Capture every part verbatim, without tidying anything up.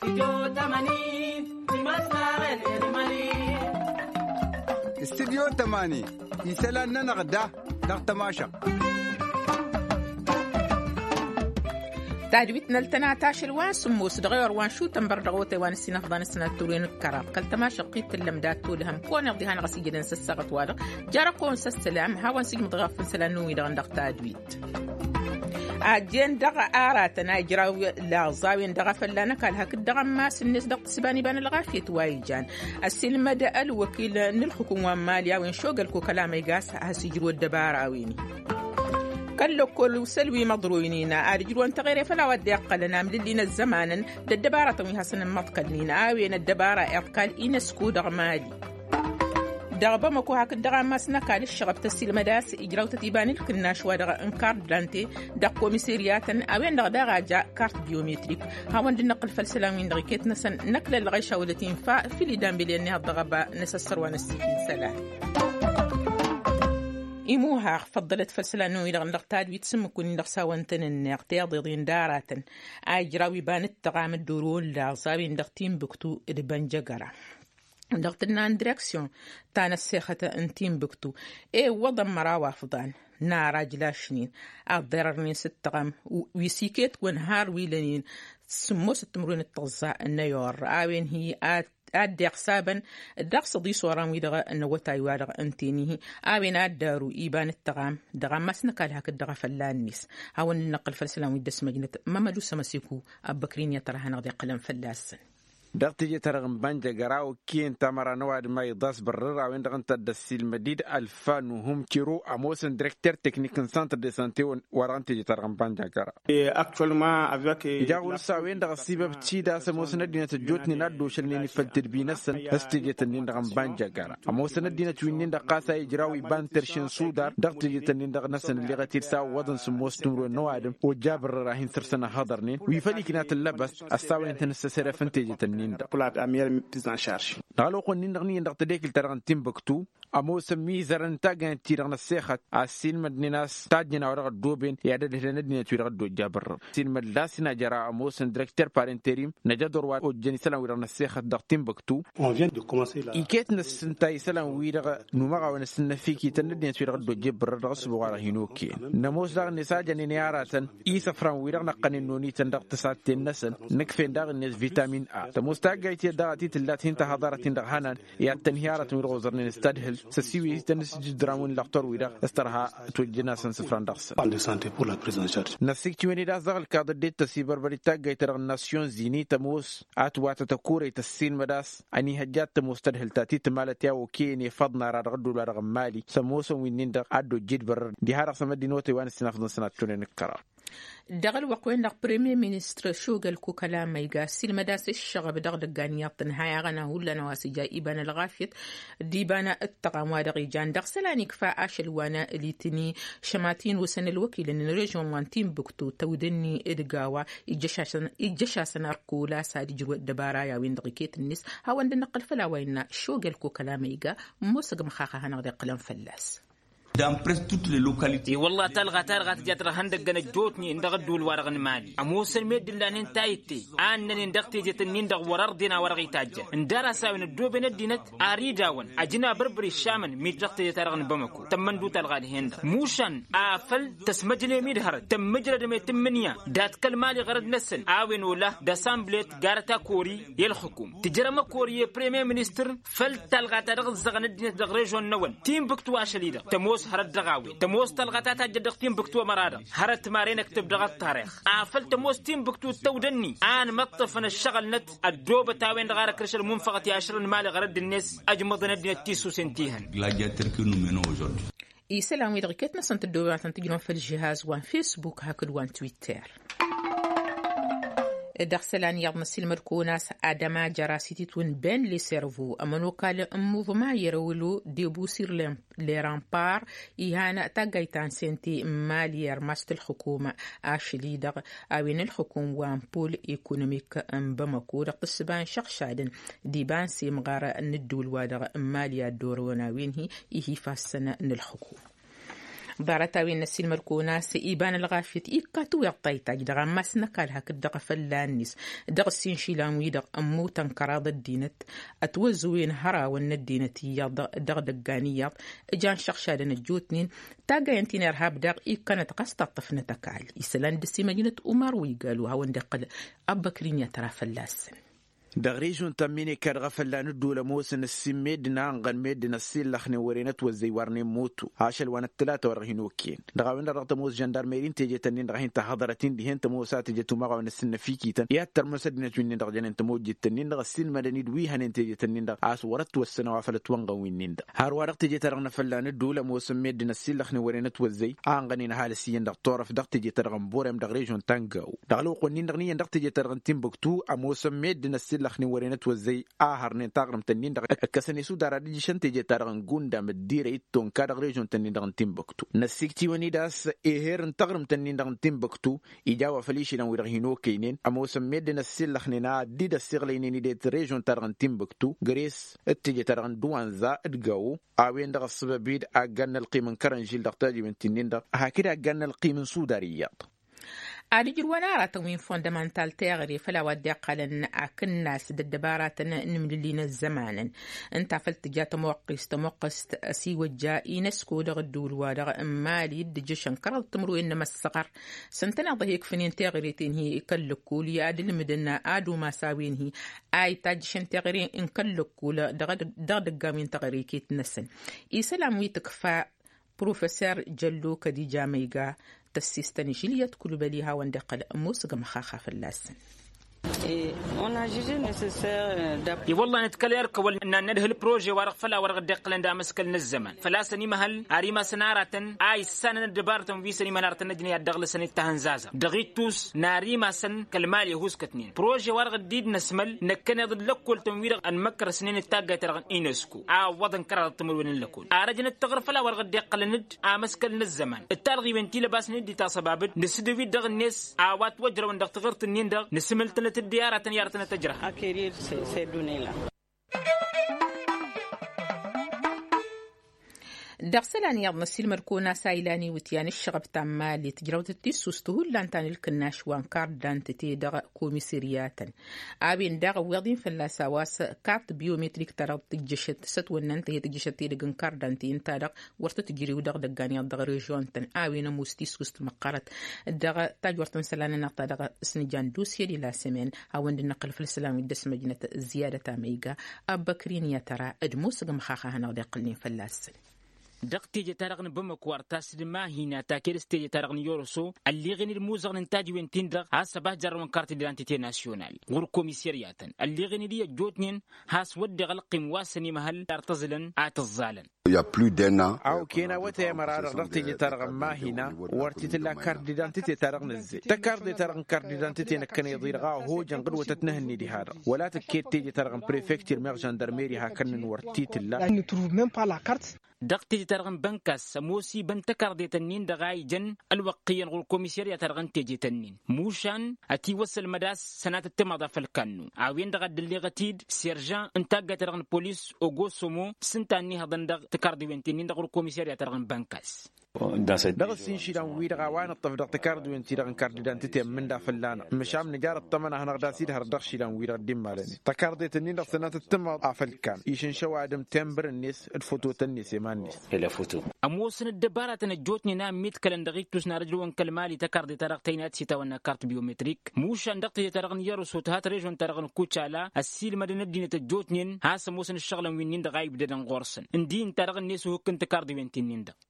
استديو تماني يسألنا نغدا نغتماشا تعجبتنا التناتاش الوان سموس دغير وان شو تنبر دغوتي وان السنة فضان السنة تولين الكرار قل تماشا قيت اللمدات تولهم كون يغديهان غسي جدن سساغت وادغ جارا كون سسلام هاوان سيج مضغاف سلانوي دغن دغ تاجويت عجين دغ آراتنا جراوي لاغزاوين دغ فلانا كالها كدغ ماس الناس دغ تسباني بان الغافية وايجان السلمة دا الوكيل نلحكم ماليا وين شوق الكو كلام يقاس هسيجروا الدباراويني كلو كل سلوي مضروينينا أرجلون تغير فلا ودي أقلنا مللينا الزمان الدبارة طويها سنة مطقلنينا آوين الدبارة إرقال إنسكو دغمالي دغبا مكو هاك دغا ماسنا كال الشغب تسيل مداس إجراو تتيباني الكناش ودغا انكار دلانتي دغ كوميسيرياتن أوين دغ دغا جا كارت بيومتريك هاون دي نقل فالسلامين دغي كيت نسن نقل الغيشة ولتين فا في لدان بلياني هالدغبا نسسر ونسيكين سلام إموها فضلت فلسلانو إلى غندقتاد ويتسمكون ندقساوان تنن اغتياضين داراتن أجراوي بانت تغام الدورون لغزاوي ندقتين بكتو إدبان جغرة ندقتنا عن دريكسيون تانا السيخة انتين بكتو إيه وضم مراوا فضان نارا جلاشنين أضررنين ستغام ويسيكيت ونهار ويلانين سمو ستمرون التغزاء النيور آوين هي آت أدي حسابا الدقص دي صوران ويدغى النوتا يوارغ أنتينيه آوين أدارو إيبان التغام دغام ما سنقال هاك الدغى فلان نيس هاون النقل فلسلام ويدس مجنة ما مجوسة مسيكو أبكرين يترها نغضي قلم فلاسن دقتي ترغم بانجا جراو كين تمر نواد ما يضاس برر او عند غنت الدسيل مديد الفان وهم كيرو اموسن ديريكتور تكنيك سنتر دي سانتي ورانتي ترغم بانجا جرا اكچوالمون افيك جاول ساوين دغ سيبب تشيدا سموسن دينا تجوتني نادو شلني فلتر بينسن استجيت نين دغم بانجا جرا اموسن دينا توينين دقاسا يجراوي بان ترشن سودار دقتي تنين دغ نسن اللي غتير سا ودن سموس تمرو نوادم وجابر راهين سرسنا هضرنين ويفليكنات اللبس الساوين تنسسر فنتيجي كلات أمير بيزان شارش. قالوا قلنا نغني نقطة ديك الترغن تيمبكتو أمو سمي زرن تاجن تيرغن السيخت السين مدني ناس تاجنا ورغ دوبين يعدد هندني تيرغ دو جابر سين مدلاسنا جرا أمو سن ديريكتور بارنتيريم نجدور وات وجني سلام ويرغن السيخت دغ تيمبكتو. On vient de commencer là. إيكت نسن تاي سلام ويرغ نمغا ونسن فيكي تندني تيرغ دو جابر رغس بوغار هينوكي نموس دغ نساجن نياراتن إي سفران ويرغ نقني نوني تندغ تسات النسن نكفين دغ نس فيتامين A تموستاج جايتي دغتي تلاتين تهضرتين دغ هنان يا تنهيارة ويرغزر نستدهل سسيوي تنسج درامون لاختور ويرغ استرها توجنا سنسفران دغسن. Pas de santé pour la prise en charge. نسيك توني دغ الكادر دي تسيبر بريتاج جايتي دغ ناسيون زيني تموس أتوات تكوري تسين مداس أني هجات تمستدهل تاتي تمالتيا وكيني فضنا رغدو لرغ مالي سموس وينين دغ عدو جيد بر دي هارق سمدي نوتي وان سنفضن سنة توني نكرار. دغل وقوين دغ بريمير مينستر شوغل كو كلام ميغاسي المداس الشغب دغ دغانيات نهايا غنا ولا نواسي جاي إبان الغافيت ديبانا التقام وادغي جان دغ سلاني كفا أشل وانا اليتني شماتين وسن الوكيل ان ريجون وانتين بكتو تودني إدقاوا إجشاسن إجشاسن أركولا سادي جرو الدبارا يا وين دغيكيت النس هاوان دنقل فلا وين شوغل كو كلام ميغا موسق مخاخا هنغدي قلم فلاس dans presque toutes les localités. والله تلغى تلغى تجاتر هندق جنجوتني إن دغ دول ورغن مالي. أموسن ميد لانين تايتي. أنني ندقتي جتنين دغ ورردنا ورغي تاج. ندرسا وندوبنا الدينت أريداون. أجنا بربري الشامن ميد دقتي جترغن بمكو. تمن دو تلغى الهند. موشان أفل تسمجني ميد هرد. تمجرد ميد تمنيا. دات كلمالي غرد نسن. آوين ولا دسامبلت غارتا كوري يلحكم. تجرم كوري بريمير مينستر فل تلغى تلغى زغن الدينت دغ ريجون نول. تيم بكتو عشليدا. تموس هرد دغاوي تموس تلغتات جدقتين بكتو مرادا هرت مارين اكتب دغ التاريخ افل تموس تيم بكتو تودني انا مطفن الشغل نت الدوبه تاوين دغار كرشل منفقه عشرين مال غرد الناس اجمض ندي تيسو سنتيهن Gladiateur que nous menons aujourd'hui. يسلام ويدغكتنا سنت الدوبه تنتجنون في الجهاز وان فيسبوك هاكل وان تويتر دخسلان يغم السلمر كوناس آدما جراسيتي تون بين لي سيرفو أمانو قال موفما يرولو ديبو سير لي رامبار إيهانا تاقايتان سنتي مالير ماست الحكومة آشلي دغ أوين الحكومة وان بول إيكونوميك بمكو دغ تسبان شخشادن ديبان سيمغارة ندو الوادغ ماليا دور وناوينهي إيهي فاسنا نالحكومة بارتاوي نسي المركونة سيبان الغافيت إيكاتو يطيتا جدغا ما سنكالها كدغا فلانيس دغ السين شيلاموي دغ أمو تنكراض الدينت أتوزوين هرا ون الدينتية دغ دقانية جان شخشادن الجوتنين تاقا ينتين إرهاب دغ إيكانت قسط الطفنة تكال إسلان دسي مدينة أمر ويقالوها وندقل أبكرين يترى فلاسن دغريجون تميني كاد غفلان الدولة موسن السميد نانغن ميد نسيل لخني ورينت وزيوارني موتو هاشل وانا التلاتة ورهينوكين دغاوين رغت موس جندارميرين تيجي تنين رغين تحضرتين ديهن تموسات تيجي تماغا ونسن فيكيتن ياتر مسدنة وينين دغ جنين تموجي تنين دغ السين مدني دويهن تيجي تنين دغ عاس ورت والسنة وافلت وانغا وينين دغ هاروارق تيجي ترغن فلان الدولة موسن ميد نسيل لخني ورينت وزي آنغنين هالسيين دغ طورف دغ تيجي ترغن بورم دغريجون تانغاو دغلو قنين دغنين دغ تيجي ترغن تيمبكتو أموسن ميد نسيل لخني ورينت وزي آهر نتاغرم تنين دغ كسني سودارا دي شنتي جي تارغن غوندا مديره يتون كادغ ريجون تنين دغن تيمبكتو نسيكتي وني داس ايهر نتاغرم تنين دغن تيمبكتو يجاوا فليشي نان ويرهينو كينين امو سميد نسيل لخنينا دي دا سيغليني دي ريجون تارغن تيمبكتو غريس اتجي تارغن دوانزا ادغاو اوين دغ السببيد اغان القيمن كرنجيل دغتاجي من تنين دغ هكذا اغان القيمن سوداريات أريد الونارة تموين فوندامنتال تغري فلا ودي قلن أكن ناس الدبارات نمللين الزمان انت فلت جات موقس تموقس أسي وجاء نسكو دغ الدول ودغ مالي دجشن كرل تمرو إنما الصغر سنتنا ضهيك فنين تغريتين هي إكلكو لي أدل مدنا آدو ما ساوين هي آي تاجشن تغرين إن كلكو دغ دغ دقامين تغريكي تنسن إيسلام ويتكفى بروفيسور جلو كدي جاميغا تسيستني شليت كل بليها وندقل موسق مخاخة في اللسن اي والله نتكلم يركب ان ندهل بروجي ورق فلا ورق دقل دا مسكل الزمن فلا سني مهل اريما سنارة اي سنه دبارتم في سني منارة نجني الدغل سنه تهنزازا دغيتوس ناريما سن كلمال يهوس كتنين بروجي ورق جديد نسمل نكن يضل لكل تموير ان مكر سنين التاجا ترغن اينسكو ا وضن كرر تمرون لكل ارجن التغر فلا ورق دقل ند ا مسكل الزمن التلغي بنتي لباس ندي تا سبابد نسدوي دغ الناس اوات وجر وندغ تغرت النين دغ نسملت الديارة تنيارتنا تجرى أكيد سيدونيلا دغسلان يض نسيل مركونا سايلاني وتيان الشغب تامالي تجربت التيسوس تهول لانتان الكناش وانكار دانتتي دغ كوميسيرياتا آبين دغ ويضين فلا سواس كارت بيومتريك ترى تجشت ست وننت هي تجشتي دغن كار دانتي انتا دغ ورت تجري ودغ دغاني دغ ريجون تن آبين موستيسوس تمقرت دغ تاجورتن سلان نقطه دغ سنجان دوسيا دي لا سمين هاوند النقل في السلام يدس مجنه زياده ميغا ابكرين يا ترى ادموس مخاخه هنا دقلني فلاس دقتي جتارغن بمكوار تاسد ما هنا تاكيرستي جتارغن يورسو اللي غني الموزغ ننتاج وين تندغ هاس باه جرون كارت ديلانتيتي ناسيونال غور كوميسارياتن اللي غني دي جوتنين هاس ود غلقم واسني مهل ارتزلن اتزالن يا بلو دنا او كينا وتا مرار دقتي جتارغن ما هنا ورتي تلا كارت ديلانتيتي تارغن الزي تكارت ديتارغن كارت ديلانتيتي نكن يضيرغا هو جنقد وتتنهني دي هذا ولا تكيت تيجي تارغن بريفكتير مير جاندرميري هكن ورتي تلا ne trouve même pas la carte. دقتي ترغن بنكاس موسي بنتكر دي تنين دغاي جن الوقيا غول كوميساريا ترغن تيجي تنين موشان اتي وصل مداس سنه التمضى في الكانو عاوين دغ دلي غتيد سيرجان انتاغا ترغن بوليس اوغو سومو سنتاني هضن دغ تكاردي وين تنين دغ كوميساريا ترغن بنكاس دغ السين شيلان ويدغا وان الطف دغ تكاردو وين تيرغن كارد دانتيتي من دا فلانا مشام نجار الطمن هنا غدا سيد هر دغ شيلان ويدغ ديم مالني تكاردي تنين دغ سنه التمضى في الكان يشن شو ادم تمبر الناس الفوتو تنيس إلى فوتو أموسن الدبارة نجوتني نام ميت كلن دقيقتوس نارجلون كلمالي تكارد ترغتينات سيتا ونا كارت بيومتريك موش عندقتي ترغن يرسو تهات ريجون ترغن كوتشالا السيل مدن الدين تجوتنين هاس موسن الشغل وينين دغايب ددن غورسن اندين ترغن نيسو هكن تكارد وينتين دا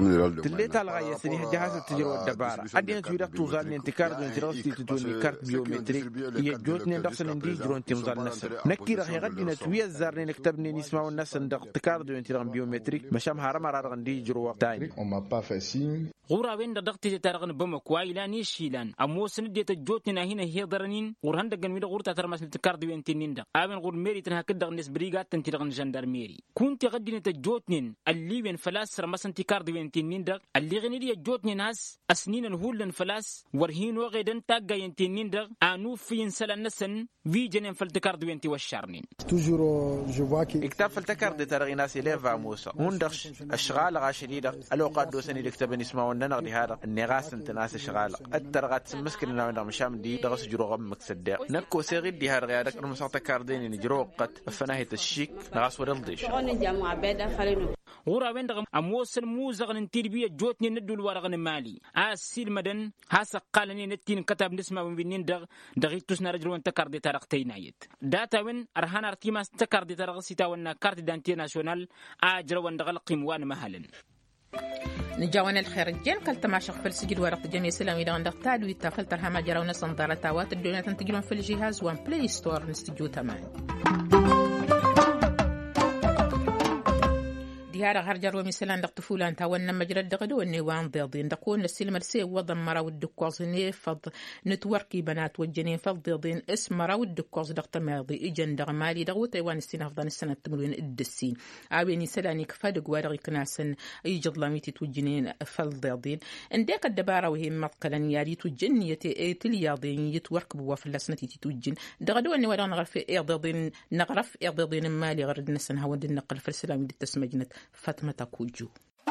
تليتا الغاية سنيه جهاز التجربة الدبارة أدين تويرق توزال ننتكارد وينترغستي تتوني كارت بيومتريك يجوتني دقسن اندي جرون تمزال نسل نكي رخي غدنا تويا الزارني نكتبني نسمعو الناس ندق تكارد وينترغن بيومتريك مشام هارم On m'a pas fait signe. غورا وين دغتي تارغن بمك وايلاني شيلان اموسن ديت جوتنا هنا هي درنين غور هندغن ميد غورتا ترمس تكارد وين تنين دا ابن غور ميري تن هكدغ نس بريغات تنتيغن جندرميري كنت غدين تجوتنين اللي وين فلاس رمسن تكارد وين تنين دا اللي غني دي جوتني ناس اسنين الهولن فلاس ورهين وغيدن تاغا ينتنين دا انو فين سلنسن في جنن فلتكارد وين تي وشارنين توجور جو فوا كي كتاب فلتكارد ترغي ناس ليفا موسى وندخ اشغال غاشديده الو قادو سني دكتبن اسمه ونغدي هذا النغاس انت ناس شغال الترغات مسكن انا مشام دي دغس جرو غمك صدق نكو سيغي دي هذا غيرك المساطه كاردين نجرو قت فناهيه الشيك نغاس ورلديش غورا وين دغ اموسن موزغن انتربيه جوتني ندول ورغن مالي اسيل مدن هاسا قالني نتين كتاب نسمع من دغ دغيتوس نرجلون تكاردي تارقتينايت داتا وين ارهان ارتيماس تكاردي تارقسيتا ونا كارت دانتي ناسيونال اجر وندغل قيموان مهلن نجاونا الخير الجن قال تماشق في السجل ورقة جميع سلامي دغن دغتاد ويتافل ترهما جراونا صندارة تاوات الدنيا تنتجلون في الجهاز وان بلاي ستور نستجو تمان ديارة هرجر ومثلا دق طفولان تاونا مجرد دغدو النيوان ضيضين دقون للسلم السي وضم مرا الدكوزني فض نتوركي بنات والجنين فض ضيضين اسم مرا الدكوز دق ماضي اجن دغ مالي دغو تايوان السين افضل السنة تمرين الدسين اويني سلاني كفادق وارغي كناسن اي جضلاميتي توجنين فض ضيضين انديك الدبارة وهي مطقلا ياري توجنيتي اي تلياضين يتورك بوا في اللسنتي توجن دغدو اني ولا نغرف اي ضيضين نغرف اي ضيضين مالي غرد نسن هود النقل في السلام دي تسمجنت فاطمة كوجو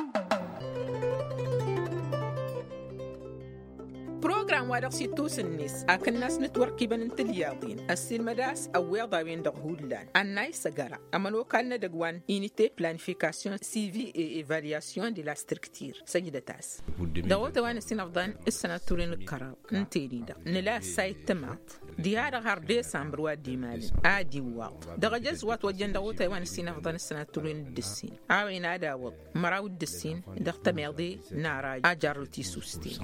بروجرام وادق سيتوس الناس أكن الناس نتوركي بنت الياضين السين مداس أو ويضا وين دغهولان الناي سجارة أما لو كان دغوان unité planification suivi et évaluation de la structure سجدة تاس دوت وان السين أفضل السنة تورين الكراب نتيني دا نلا سايت تمات ديار غار ديسمبر وادي مالي آدي واط دغجز وات وجن دوت وان السين أفضل السنة تورين الدسين عاوين آدا وط مراو الدسين دغت ميضي ناراج أجارتي سوستين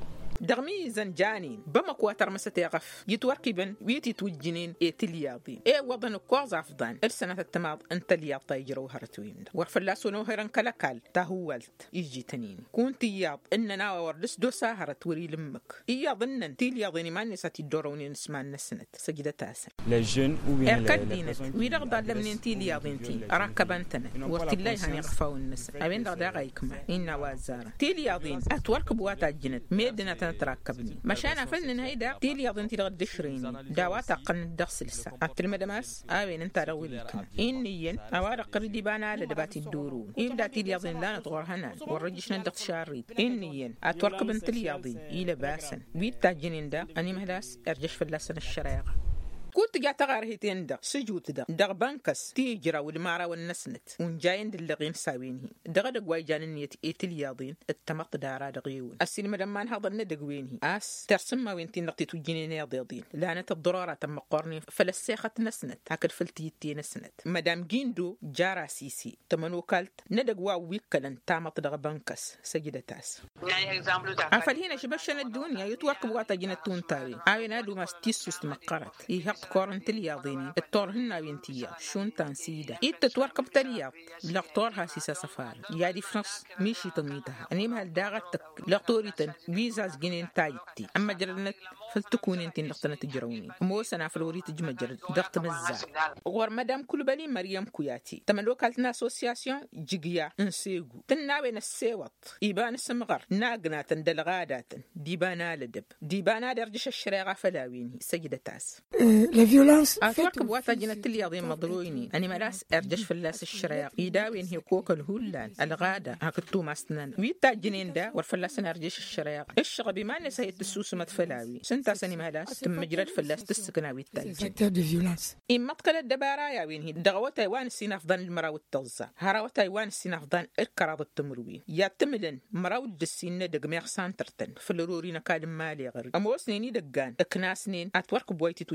دغمي زنجانين بمكواتر مستيقف يتوركبن ويتي توجنين ايتلياضين اي وضن كوز افضان السنة التماض انت لياض يجرو هرتوين وفلاسو نوهرن كلاكال تهوالت يجي تنين كنت ياض اننا وردس دو ساهرة وري لمك اياض انن تلياضيني ما نساتي الدوروني نسمان نسنت سجدة تاسن لجن اركدينت ويرغضا لمن تلياضين تي اراكبانتنا وقت الله هاني يقفاو النس ابين رغدا غايكما إنا وازارة تلياضين اتوركب واتا جنت ميدنا تراكبني مشان فلن هيدا تيلي يضنتي لغد شريني داواتا قن دغسل الساعة أتلم دماس آوين انت رويلكم إنيين أوارق قردي بانا لدباتي الدورون إبدا تيلي يضن لا نطغر هنان ورجشنا ندغ شاريد إنيين أتورك بنت الياضين إلى باسن بيت تاجنين دا أني مهلاس أرجش فلاسن الشرايق كنت قاعد تغار هيتين دا سجوت دا دغ بانكس تيجرا والمارا والنسنت ونجاين دلغين ساوينه دغ دغواي جاننيت ايتلياضين التمط دارا دغيون السين مدمان هذا ندغوينه اس ترسم ما وينتي نقطي توجينين ضيضين لانه الضراره تم قرني فلسيخه نسنت هكذا فلتيتي نسنت مدام جيندو جارا سيسي تمنو كالت ندغوا ويكلن تامط دغ بانكس سجدتاس يعني اكزامبل دا افل هنا شبشن الدنيا يتوقف واتا جنتون تاري اوينا دو ماستيسوس مقرت يه كورنت الياضيني الطور هنا بنتيا شون تنسيدا إنت توركب ترياض لقطور هاسيسا سفار يا دي فرنس ميشي تميتها أني مهال داغتك لقطوريتن بيزاز جنين تايتي أما جرنت فلتكون انت نقطنا تجروني مو سنا فلوري تجمجر دقت مزا غور مدام كل بني مريم كوياتي تملو كالتنا اسوسياسيون جيجيا انسيغو تناوين السيوط يبان السمغر ناقنا تندلغادات ديبانا لدب ديبانا درجش الشريعه فلاويني سجده تاس لا فيولانس اتوقع بواتا جنت الياضي مضرويني اني ملاس ارجش فلاس الشريعه يداوين هي كوكل هولان الغاده هكتو ماستنان ويتا جنين دا ورفلاس ارجش الشريعه الشغبي ما نسيت السوس متفلاوي تاسني مهلاس تم مجرد فلاس تسكناوي التاج فاكتور دي فيولانس إما تقل الدبارايا وين هي دغوة تايوان السين أفضل المراو التوزع هراو تايوان السين أفضل الكراض التمروين يا تملن مراو الدسين دق ميغسان ترتن فلورورينا كالم مالي غير أمو سنيني دقان اكنا سنين أتورك بويتي توجينيت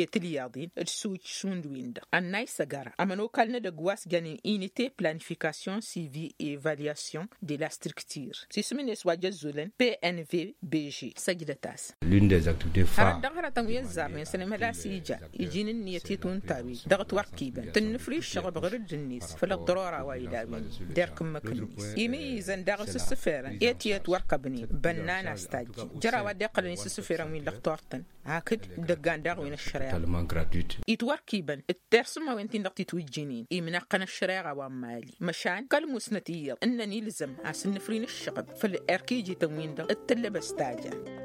تلياضين السويت سوندوين دا الناي سجارة أمانو كالنا دا قواس جانين إينيتي planification suivi et évaluation de la structure سيسمين اسواجة زولن بي إن في بي جي سجدتاس l'une des activités phares هرد دغرة تنوية الزارين سلم هلا سيجا يجين النيتي تون تاوي دغت وركيبا تنفري الشغب غير الجنيس فلا الضرورة وايداوين ديركم مكنيس يميزن داغس السفيرة إيتيات وركبني بنانا استاجي جرى ودي قلني السفيرة وين لغتورتن هاكد دقان داغوين الشريعة يتوركيبا الترسمة وين تندقتي توجينين يمنقن الشريعة ومالي مشان كالموسنتية انني لزم عسن نفرين الشغب فالاركيجي تنوين دا التلبس تاجا